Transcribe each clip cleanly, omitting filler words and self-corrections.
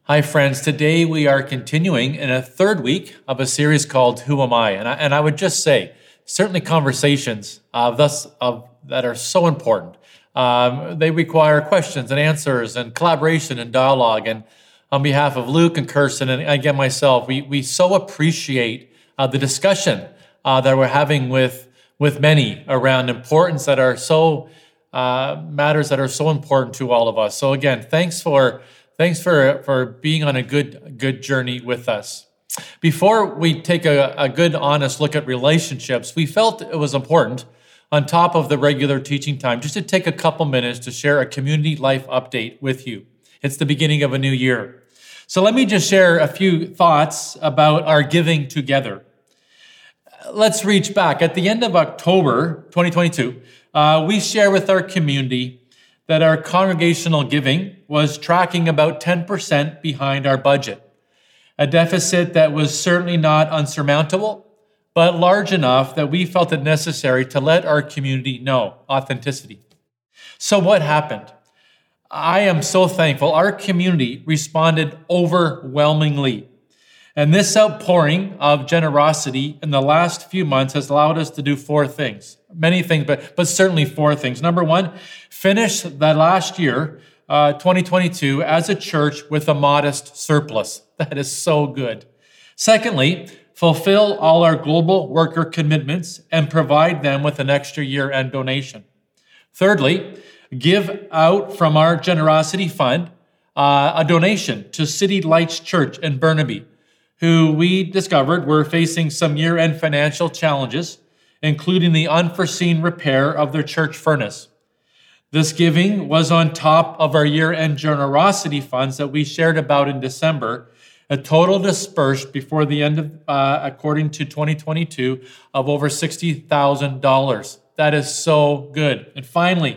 Hi, friends. Today we are continuing in a third week of a series called Who Am I? And I would just say, certainly conversations that are so important. They require questions and answers and collaboration and dialogue. And on behalf of Luke and Kirsten and again myself, we so appreciate the discussion that we're having with many around importance that are so matters that are so important to all of us. So again, thanks for being on a good journey with us. Before we take a good, honest look at relationships, we felt it was important, on top of the regular teaching time, just to take a couple minutes to share a community life update with you. It's the beginning of a new year. So let me just share a few thoughts about our giving together. Let's reach back. At the end of October 2022, we share with our community that our congregational giving was tracking about 10% behind our budget, a deficit that was certainly not unsurmountable, but large enough that we felt it necessary to let our community know authenticity. So what happened? I am so thankful. Our community responded overwhelmingly. And this outpouring of generosity in the last few months has allowed us to do four things. Many things, but certainly four things. Number one, finish that last year, 2022, as a church with a modest surplus. That is so good. Secondly, fulfill all our global worker commitments and provide them with an extra year-end donation. Thirdly, give out from our generosity fund a donation to City Lights Church in Burnaby, who we discovered were facing some year-end financial challenges, including the unforeseen repair of their church furnace. This giving was on top of our year-end generosity funds that we shared about in December, a total dispersed before the end of, according to 2022, of over $60,000. That is so good. And finally,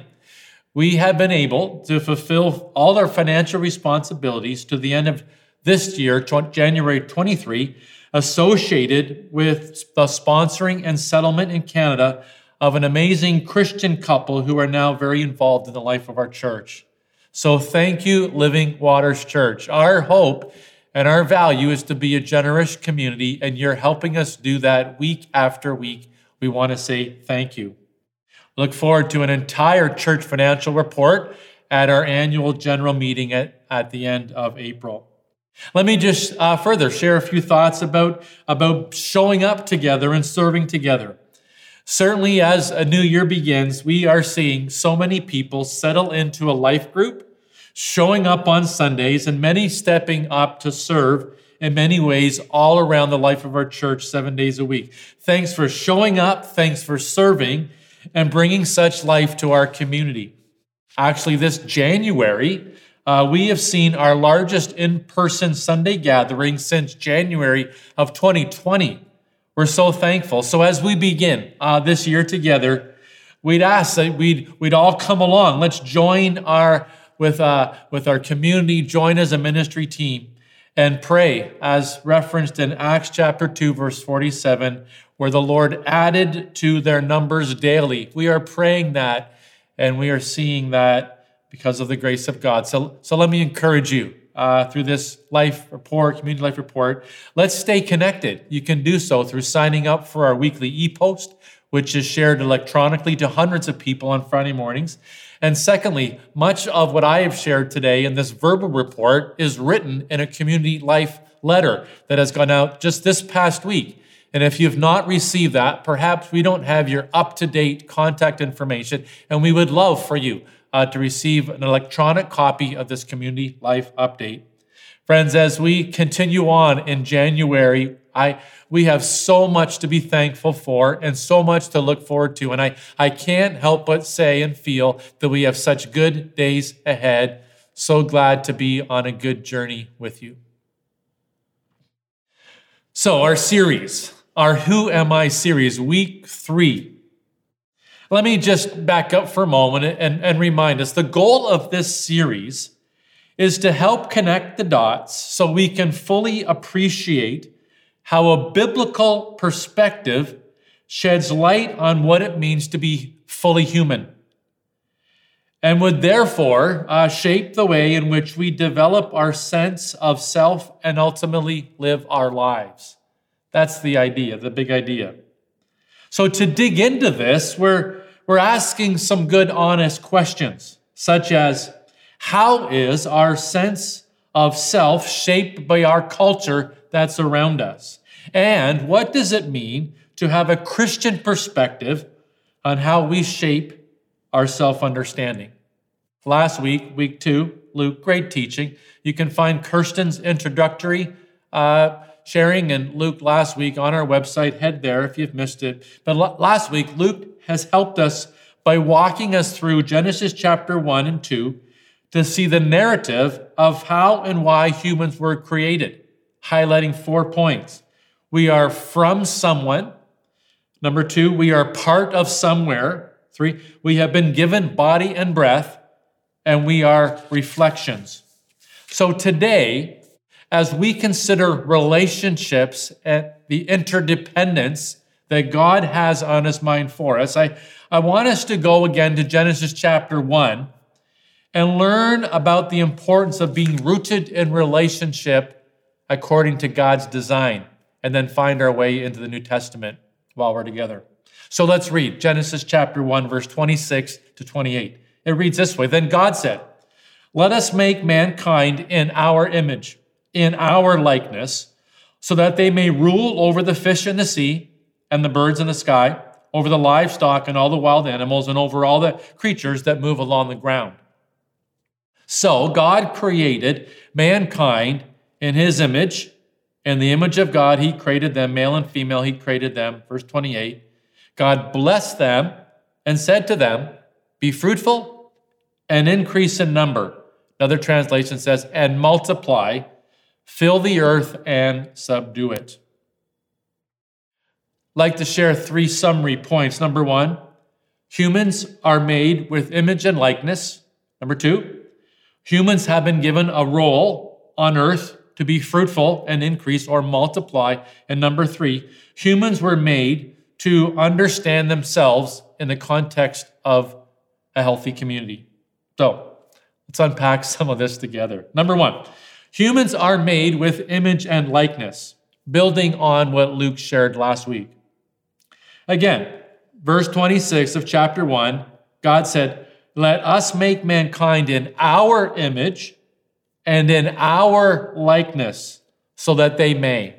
we have been able to fulfill all our financial responsibilities to the end of this year, January 23, associated with the sponsoring and settlement in Canada of an amazing Christian couple who are now very involved in the life of our church. So thank you, Living Waters Church. Our hope and our value is to be a generous community, and you're helping us do that week after week. We want to say thank you. Look forward to an entire church financial report at our annual general meeting at the end of April. Let me just further share a few thoughts about showing up together and serving together. Certainly, as a new year begins, we are seeing so many people settle into a life group, showing up on Sundays, and many stepping up to serve in many ways all around the life of our church 7 days a week. Thanks for showing up. Thanks for serving and bringing such life to our community. Actually, this January, we have seen our largest in-person Sunday gathering since January of 2020. We're so thankful. So as we begin this year together, we'd ask that we'd all come along. Let's join with our community, join as a ministry team, and pray as referenced in Acts chapter 2, verse 47, where the Lord added to their numbers daily. We are praying that, and we are seeing that because of the grace of God. So let me encourage you through this life report, community life report. Let's stay connected. You can do so through signing up for our weekly e-post, which is shared electronically to hundreds of people on Friday mornings. And secondly, much of what I have shared today in this verbal report is written in a community life letter that has gone out just this past week. And if you've not received that, perhaps we don't have your up-to-date contact information, and we would love for you to receive an electronic copy of this community life update. Friends, as we continue on in January, we have so much to be thankful for and so much to look forward to. And I can't help but say and feel that we have such good days ahead. So glad to be on a good journey with you. So our series, our Who Am I series, week 3. Let me just back up for a moment and remind us, the goal of this series is to help connect the dots so we can fully appreciate how a biblical perspective sheds light on what it means to be fully human. and would therefore shape the way in which we develop our sense of self and ultimately live our lives. That's the idea, the big idea. So to dig into this, we're asking some good, honest questions, such as, how is our sense of self shaped by our culture that's around us? And what does it mean to have a Christian perspective on how we shape our self-understanding? Last week, week 2, Luke, great teaching. You can find Kirsten's introductory sharing and Luke last week on our website. Head there if you've missed it. But last week, Luke has helped us by walking us through Genesis chapter 1 and 2 to see the narrative of how and why humans were created, highlighting 4 points. We are from someone. Number 2, we are part of somewhere. 3, we have been given body and breath, and we are reflections. So today, as we consider relationships and the interdependence that God has on his mind for us, I want us to go again to Genesis chapter 1 and learn about the importance of being rooted in relationship according to God's design, and then find our way into the New Testament while we're together. So let's read Genesis chapter 1, verse 26 to 28. It reads this way: Then God said, "Let us make mankind in our image, in our likeness, so that they may rule over the fish in the sea and the birds in the sky, over the livestock and all the wild animals, and over all the creatures that move along the ground." So God created mankind in his image. In the image of God, he created them, male and female, he created them. Verse 28, God blessed them and said to them, "Be fruitful and increase in number." Another translation says, "And multiply, fill the earth and subdue it." I'd like to share 3 summary points. Number 1, humans are made with image and likeness. Number 2, humans have been given a role on earth to be fruitful and increase or multiply. And number 3, humans were made to understand themselves in the context of a healthy community. So let's unpack some of this together. Number 1, humans are made with image and likeness, building on what Luke shared last week. Again, verse 26 of chapter 1, God said, "Let us make mankind in our image and in our likeness, so that they may."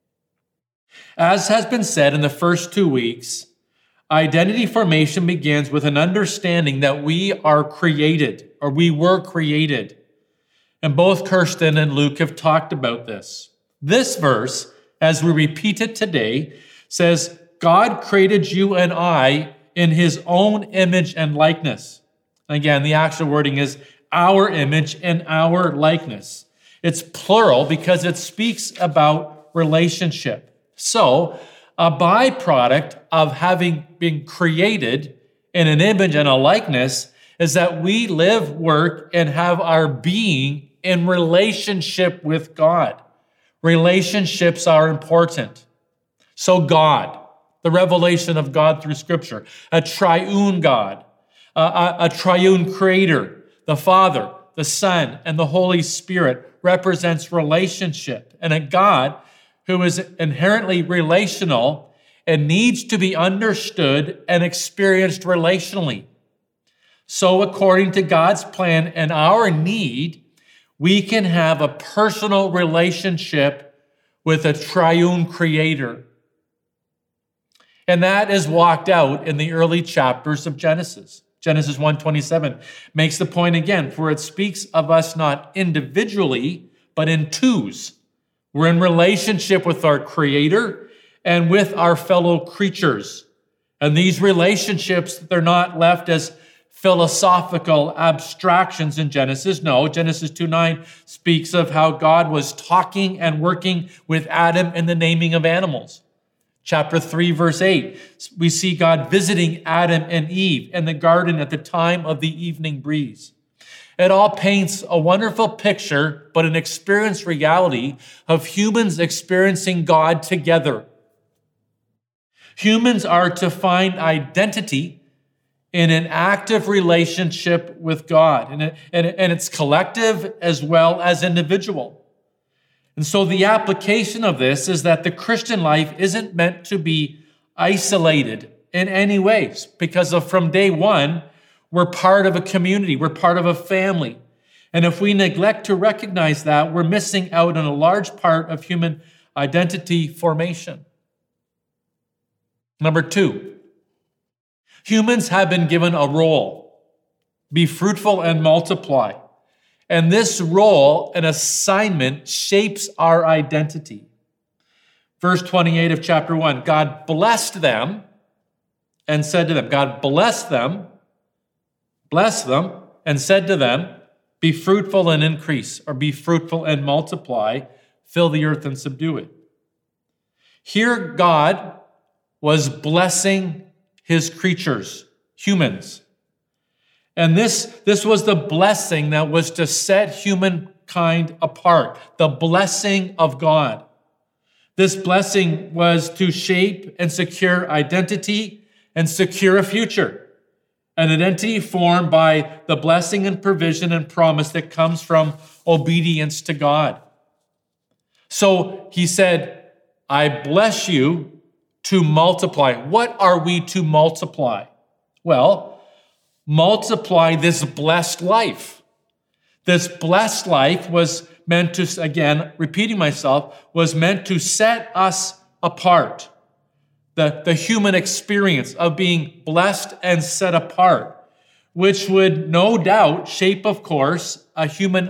As has been said in the first 2 weeks, identity formation begins with an understanding that we are created, or we were created. And both Kirsten and Luke have talked about this. This verse, as we repeat it today, says, God created you and I in his own image and likeness. Again, the actual wording is our image and our likeness. It's plural because it speaks about relationship. So, a byproduct of having been created in an image and a likeness is that we live, work, and have our being in relationship with God. Relationships are important. So God, the revelation of God through Scripture, a triune God, a triune creator, the Father, the Son, and the Holy Spirit represents relationship, and a God who is inherently relational and needs to be understood and experienced relationally. So according to God's plan and our need, we can have a personal relationship with a triune creator. And that is walked out in the early chapters of Genesis. Genesis 1:27 makes the point again, for it speaks of us not individually, but in twos. We're in relationship with our Creator and with our fellow creatures. And these relationships, they're not left as philosophical abstractions in Genesis. No, Genesis 2:9 speaks of how God was talking and working with Adam in the naming of animals. Chapter 3, verse 8, we see God visiting Adam and Eve in the garden at the time of the evening breeze. It all paints a wonderful picture, but an experienced reality of humans experiencing God together. Humans are to find identity in an active relationship with God. And it's collective as well as individual. And so the application of this is that the Christian life isn't meant to be isolated in any ways, because from day one, we're part of a community, we're part of a family. And if we neglect to recognize that, we're missing out on a large part of human identity formation. Number 2, humans have been given a role: be fruitful and multiply. And this role and assignment shapes our identity. Verse 28 of chapter 1, God blessed them and said to them, God blessed them, and said to them, be fruitful and increase, or be fruitful and multiply, fill the earth and subdue it. Here God was blessing his creatures, humans. And this was the blessing that was to set humankind apart, the blessing of God. This blessing was to shape and secure identity and secure a future, an identity formed by the blessing and provision and promise that comes from obedience to God. So he said, I bless you to multiply. What are we to multiply? Well, multiply this blessed life. This blessed life was meant to, again, repeating myself, was meant to set us apart. The human experience of being blessed and set apart, which would no doubt shape, of course, human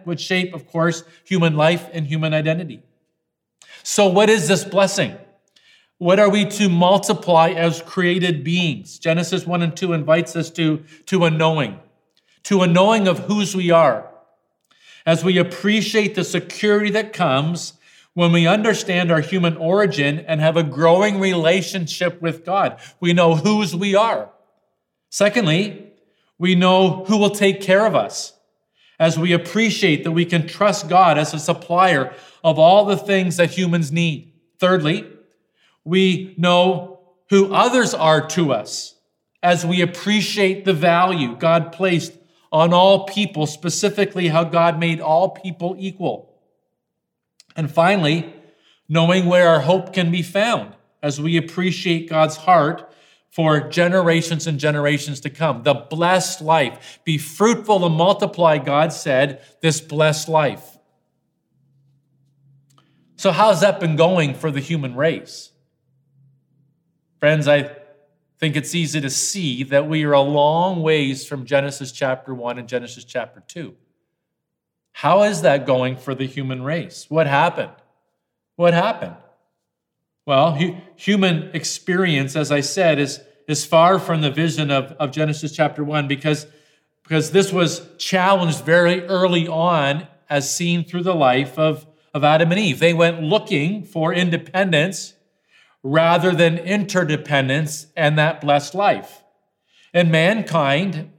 life and human identity. So what is this blessing? What are we to multiply as created beings? Genesis 1 and 2 invites us to a knowing of whose we are. As we appreciate the security that comes when we understand our human origin and have a growing relationship with God. We know whose we are. Secondly, we know who will take care of us. As we appreciate that we can trust God as a supplier of all the things that humans need. Thirdly, we know who others are to us as we appreciate the value God placed on all people, specifically how God made all people equal. And finally, knowing where our hope can be found as we appreciate God's heart for generations and generations to come. The blessed life. Be fruitful and multiply, God said, this blessed life. So how's that been going for the human race? Friends, I think it's easy to see that we are a long ways from Genesis chapter 1 and Genesis chapter 2. How is that going for the human race? What happened? Well, human experience, as I said, is far from the vision of Genesis chapter 1 because this was challenged very early on as seen through the life of Adam and Eve. They went looking for independence rather than interdependence and that blessed life. And mankind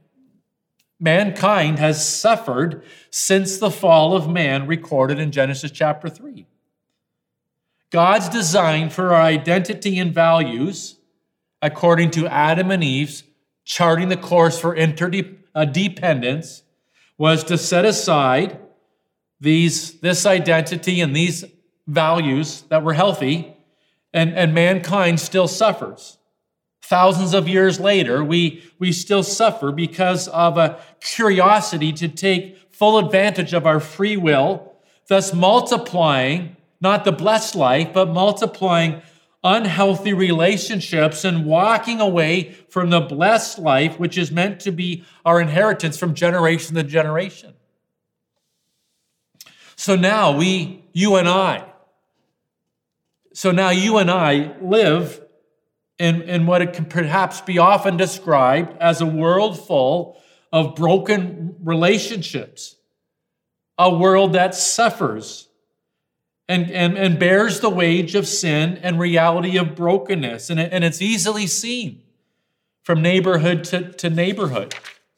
has suffered since the fall of man recorded in Genesis chapter 3. God's design for our identity and values, according to Adam and Eve's charting the course for interdependence, was to set aside this identity and these values that were healthy, and mankind still suffers. Thousands of years later, we still suffer because of a curiosity to take full advantage of our free will, thus multiplying not the blessed life, but multiplying unhealthy relationships and walking away from the blessed life, which is meant to be our inheritance from generation to generation. So now you and I live in what it can perhaps be often described as a world full of broken relationships, a world that suffers and bears the wage of sin and reality of brokenness. And it's easily seen from neighborhood to neighborhood.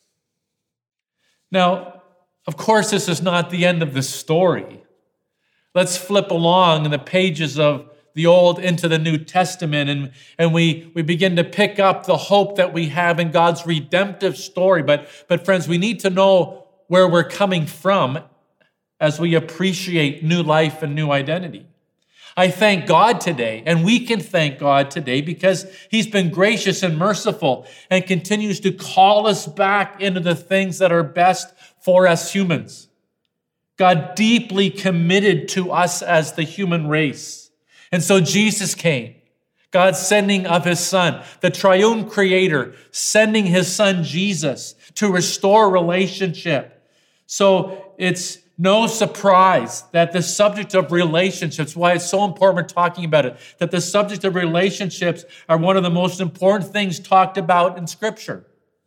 Now, of course, this is not the end of the story. Let's flip along in the pages of the Old into the New Testament, and we begin to pick up the hope that we have in God's redemptive story. But friends, we need to know where we're coming from as we appreciate new life and new identity. I thank God today, and we can thank God today because he's been gracious and merciful and continues to call us back into the things that are best for us humans. God deeply committed to us as the human race. And so Jesus came, God's sending of his son, the triune creator, sending his son Jesus to restore relationship. So it's no surprise that the subject of relationships, why it's so important we're talking about it, that the subject of relationships are one of the most important things talked about in Scripture.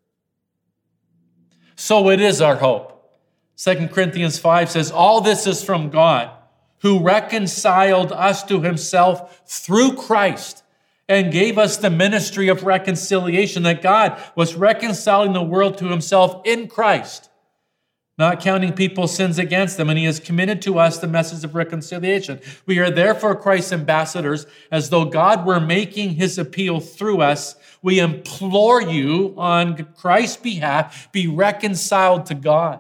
So it is our hope. 2 Corinthians 5 says, all this is from God, who reconciled us to himself through Christ and gave us the ministry of reconciliation, that God was reconciling the world to himself in Christ, not counting people's sins against them, and he has committed to us the message of reconciliation. We are therefore Christ's ambassadors, as though God were making his appeal through us. We implore you on Christ's behalf, be reconciled to God.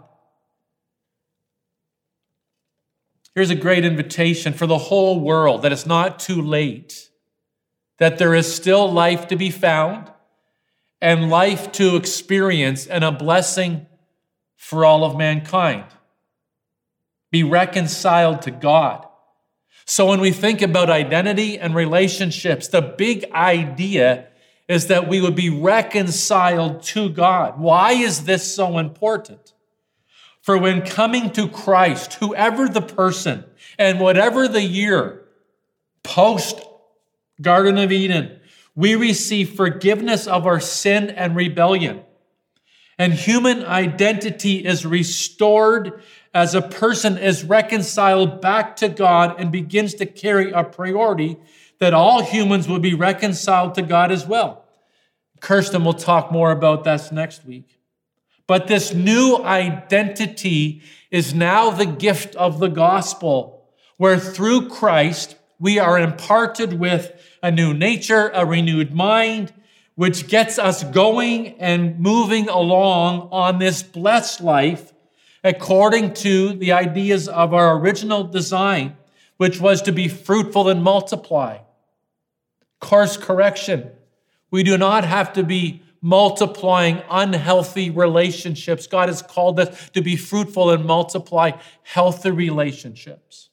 Here's a great invitation for the whole world, that it's not too late, that there is still life to be found and life to experience, and a blessing for all of mankind. Be reconciled to God. So when we think about identity and relationships, the big idea is that we would be reconciled to God. Why is this so important? For when coming to Christ, whoever the person and whatever the year post Garden of Eden, we receive forgiveness of our sin and rebellion. And human identity is restored as a person is reconciled back to God and begins to carry a priority that all humans will be reconciled to God as well. Kirsten will talk more about that next week. But this new identity is now the gift of the gospel, where through Christ we are imparted with a new nature, a renewed mind, which gets us going and moving along on this blessed life according to the ideas of our original design, which was to be fruitful and multiply. Course correction. We do not have to be multiplying unhealthy relationships. God has called us to be fruitful and multiply healthy relationships.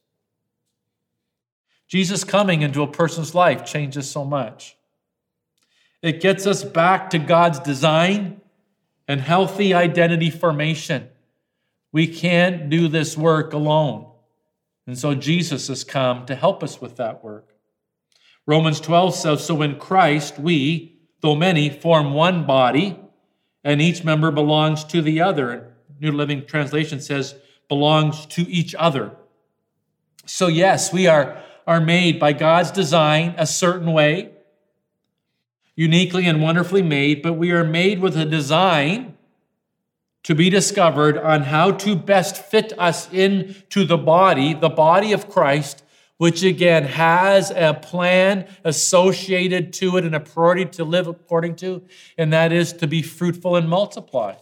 Jesus coming into a person's life changes so much. It gets us back to God's design and healthy identity formation. We can't do this work alone. And so Jesus has come to help us with that work. Romans 12 says, so in Christ we, though many, form one body, and each member belongs to the other. New Living Translation says, belongs to each other. So yes, we are made by God's design a certain way, uniquely and wonderfully made, but we are made with a design to be discovered on how to best fit us into the body of Christ, which again has a plan associated to it and a priority to live according to, and that is to be fruitful and multiply.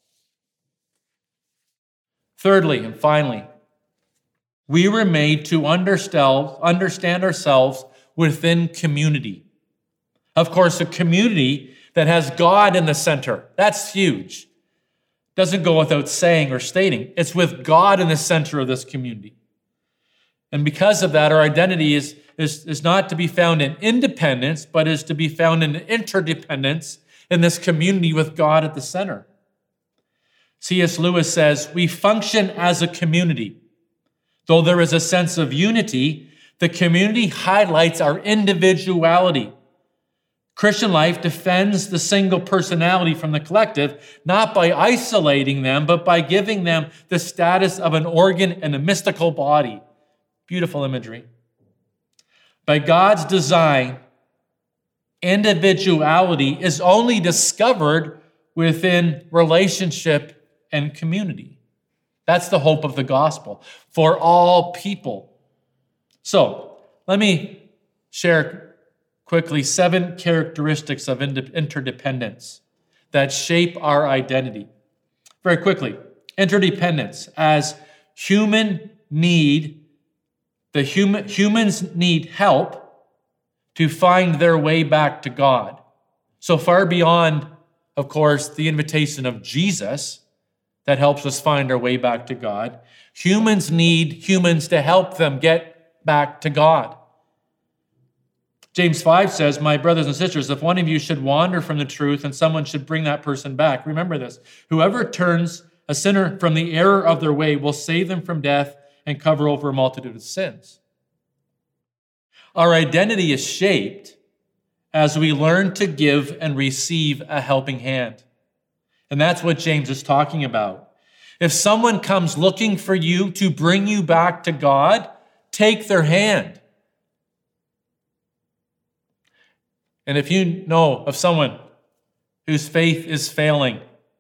Thirdly and finally, we were made to understand ourselves within community. Of course, a community that has God in the center. That's huge. Doesn't go without saying or stating. It's with God in the center of this community. And because of that, our identity is not to be found in independence, but is to be found in interdependence in this community with God at the center. C.S. Lewis says, we function as a community. Though there is a sense of unity, the community highlights our individuality. Christian life defends the single personality from the collective, not by isolating them, but by giving them the status of an organ and a mystical body. Beautiful imagery. By God's design, individuality is only discovered within relationship and community. That's the hope of the gospel for all people. So, let me share quickly 7 characteristics of interdependence that shape our identity. Very quickly, interdependence. As humans need help to find their way back to God. So far beyond, of course, the invitation of Jesus that helps us find our way back to God. Humans need humans to help them get back to God. James 5 says, my brothers and sisters, if one of you should wander from the truth and someone should bring that person back, remember this, whoever turns a sinner from the error of their way will save them from death and cover over a multitude of sins. Our identity is shaped as we learn to give and receive a helping hand. And that's what James is talking about. If someone comes looking for you to bring you back to God, take their hand. And if you know of someone whose faith is failing,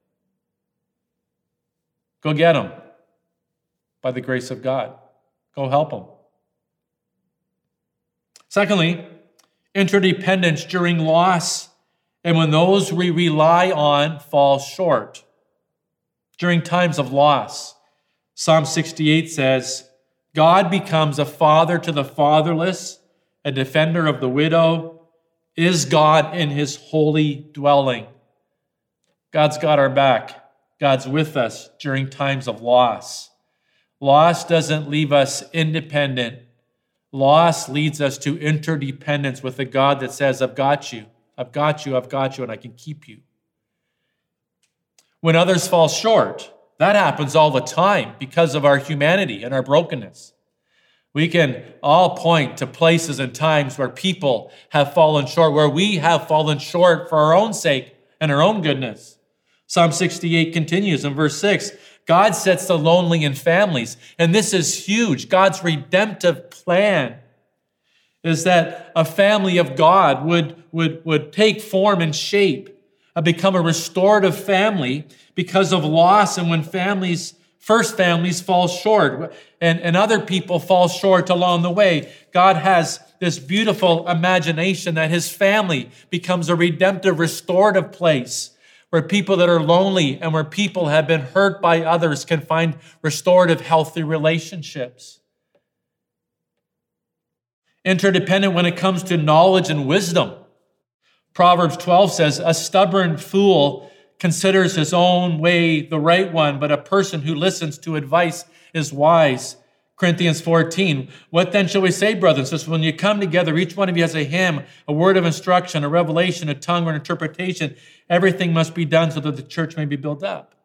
go get them by the grace of God. Go help them. Secondly, interdependence during loss and when those we rely on fall short. During times of loss, Psalm 68 says, God becomes a father to the fatherless, a defender of the widow, is God in his holy dwelling. God's got our back. God's with us during times of loss. Loss doesn't leave us independent. Loss leads us to interdependence with a God that says, I've got you, I've got you, I've got you, and I can keep you. When others fall short, that happens all the time because of our humanity and our brokenness. We can all point to places and times where people have fallen short, where we have fallen short for our own sake and our own goodness. Psalm 68 continues in verse 6, God sets the lonely in families, and this is huge. God's redemptive plan is that a family of God would take form and shape, become a restorative family because of loss, and when first families fall short and other people fall short along the way, God has this beautiful imagination that his family becomes a redemptive, restorative place where people that are lonely and where people have been hurt by others can find restorative, healthy relationships. Interdependent when it comes to knowledge and wisdom. Proverbs 12 says, a stubborn fool considers his own way the right one, but a person who listens to advice is wise. Corinthians 14, what then shall we say, brothers and sisters? When you come together, each one of you has a hymn, a word of instruction, a revelation, a tongue, or an interpretation. Everything must be done so that the church may be built up.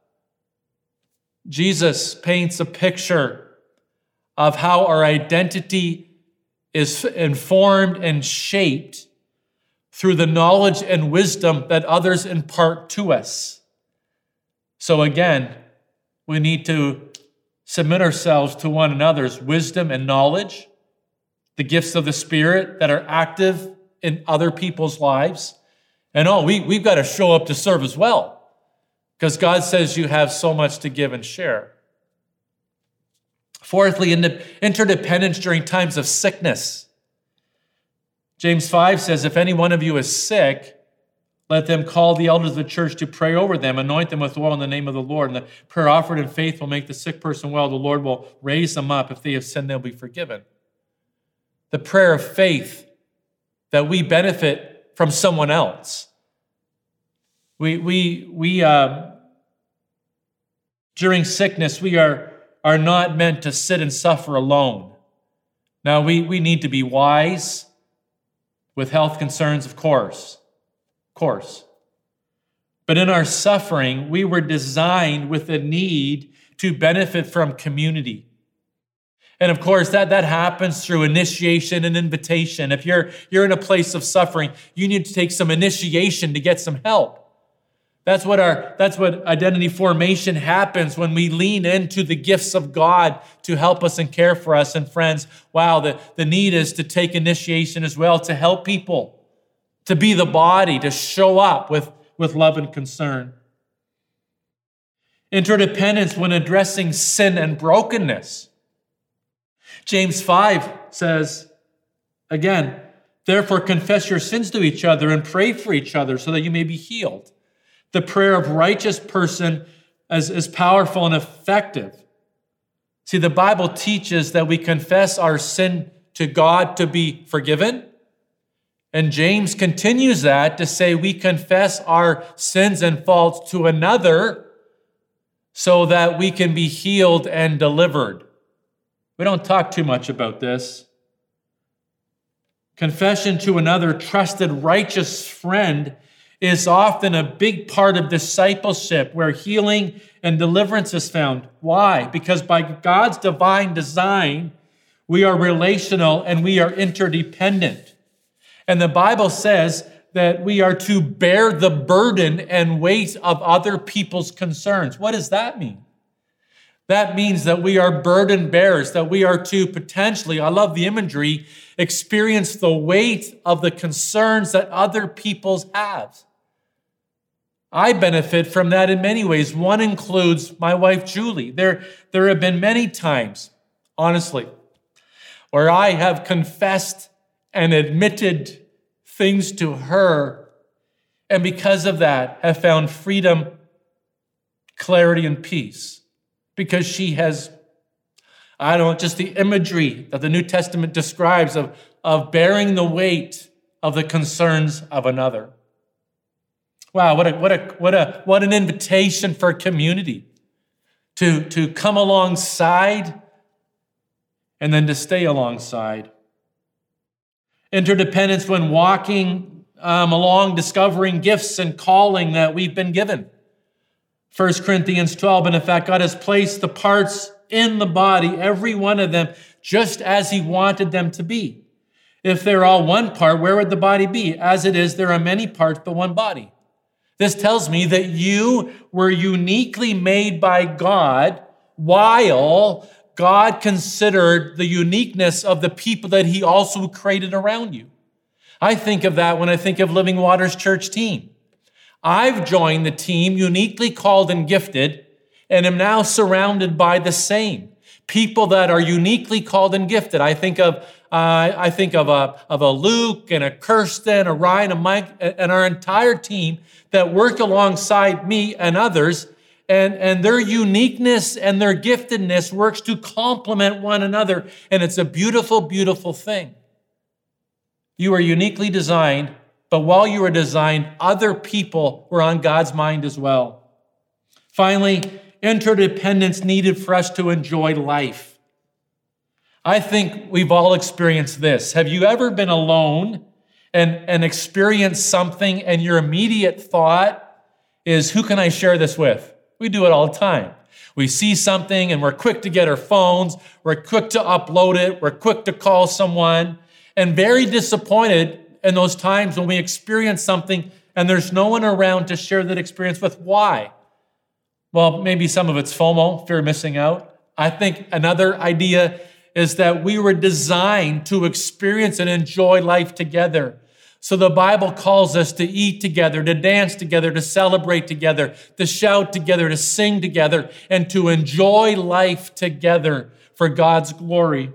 Jesus paints a picture of how our identity is informed and shaped through the knowledge and wisdom that others impart to us. So again, we need to submit ourselves to one another's wisdom and knowledge, the gifts of the Spirit that are active in other people's lives. And we've got to show up to serve as well, because God says you have so much to give and share. Fourthly, interdependence during times of sickness. James 5 says, if any one of you is sick, let them call the elders of the church to pray over them, anoint them with oil in the name of the Lord. And the prayer offered in faith will make the sick person well. The Lord will raise them up. If they have sinned, they'll be forgiven. The prayer of faith that we benefit from someone else. We during sickness, we are not meant to sit and suffer alone. Now, we need to be wise with health concerns, of course. But in our suffering, we were designed with a need to benefit from community. And of course, that happens through initiation and invitation. If you're in a place of suffering, you need to take some initiation to get some help. That's what identity formation happens when we lean into the gifts of God to help us and care for us. And friends, wow, the need is to take initiation as well, to help people, to be the body, to show up with love and concern. Interdependence when addressing sin and brokenness. James 5 says, again, Therefore, confess your sins to each other and pray for each other so that you may be healed. The prayer of a righteous person is powerful and effective. See, the Bible teaches that we confess our sin to God to be forgiven. And James continues that to say we confess our sins and faults to another so that we can be healed and delivered. We don't talk too much about this. Confession to another trusted, righteous friend is often a big part of discipleship where healing and deliverance is found. Why? Because by God's divine design, we are relational and we are interdependent. And the Bible says that we are to bear the burden and weight of other people's concerns. What does that mean? That means that we are burden bearers, that we are to potentially, I love the imagery, experience the weight of the concerns that other people have. I benefit from that in many ways. One includes my wife, Julie. There have been many times, honestly, where I have confessed and admitted things to her, and because of that, have found freedom, clarity, and peace. Because she has, just the imagery that the New Testament describes of bearing the weight of the concerns of another. Wow, what an invitation for a community to come alongside and then to stay alongside. Interdependence when walking along, discovering gifts and calling that we've been given. 1 Corinthians 12, and in fact, God has placed the parts in the body, every one of them, just as he wanted them to be. If they're all one part, where would the body be? As it is, there are many parts, but one body. This tells me that you were uniquely made by God while God considered the uniqueness of the people that he also created around you. I think of that when I think of Living Waters Church team. I've joined the team uniquely called and gifted, and am now surrounded by the same people that are uniquely called and gifted. I think of a Luke and a Kirsten, a Ryan, a Mike, and our entire team that work alongside me and others, and their uniqueness and their giftedness works to complement one another, and it's a beautiful, beautiful thing. You are uniquely designed, but while you were designed, other people were on God's mind as well. Finally, interdependence needed for us to enjoy life. I think we've all experienced this. Have you ever been alone and experienced something and your immediate thought is, who can I share this with? We do it all the time. We see something and we're quick to get our phones, we're quick to upload it, we're quick to call someone, and very disappointed in those times when we experience something and there's no one around to share that experience with. Why? Well, maybe some of it's FOMO, fear of missing out. I think another idea is that we were designed to experience and enjoy life together. So the Bible calls us to eat together, to dance together, to celebrate together, to shout together, to sing together, and to enjoy life together for God's glory.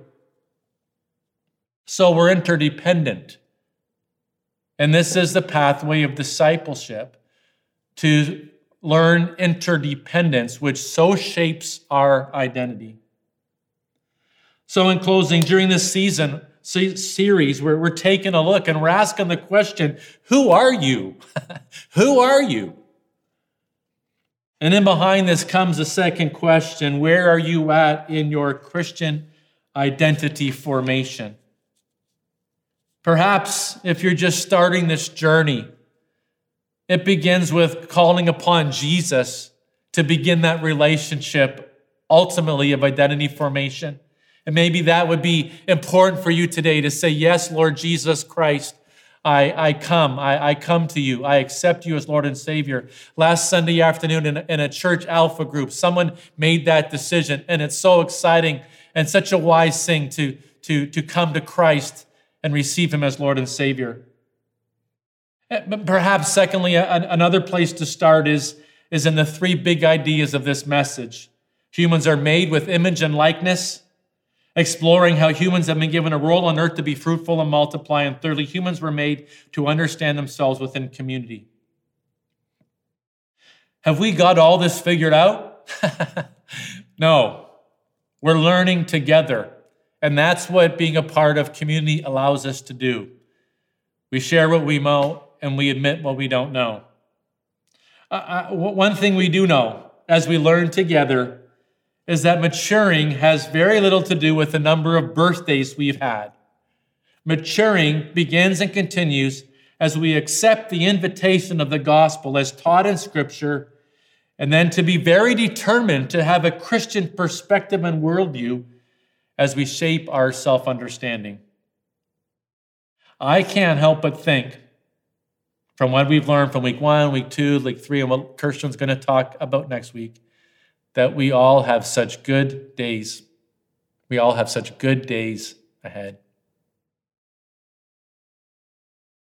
So we're interdependent. And this is the pathway of discipleship, to learn interdependence, which so shapes our identity. So in closing, during this series, we're taking a look and we're asking the question, who are you? Who are you? And then behind this comes a second question, where are you at in your Christian identity formation? Perhaps if you're just starting this journey, it begins with calling upon Jesus to begin that relationship, ultimately, of identity formation. And maybe that would be important for you today to say, yes, Lord Jesus Christ, I come to you. I accept you as Lord and Savior. Last Sunday afternoon in a church alpha group, someone made that decision, and it's so exciting and such a wise thing to come to Christ and receive him as Lord and Savior. Perhaps, secondly, another place to start is in the three big ideas of this message. Humans are made with image and likeness. exploring how humans have been given a role on earth to be fruitful and multiply. And thirdly, humans were made to understand themselves within community. Have we got all this figured out? No. We're learning together. And that's what being a part of community allows us to do. We share what we know and we admit what we don't know. One thing we do know as we learn together is that maturing has very little to do with the number of birthdays we've had. Maturing begins and continues as we accept the invitation of the gospel as taught in Scripture, and then to be very determined to have a Christian perspective and worldview as we shape our self-understanding. I can't help but think, from what we've learned from week 1, week 2, week 3, and what Kirsten's going to talk about next week, that we all have such good days. We all have such good days ahead.